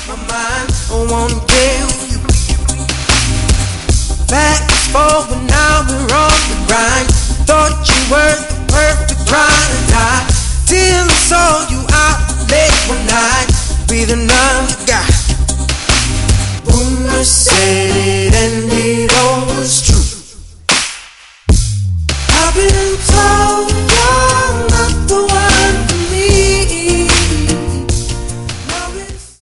my mind, I wanna kill you. Fast forward, now we're on the grind. Thought you were the perfect ride or die, till I saw you out late one night with another guy. Rumors said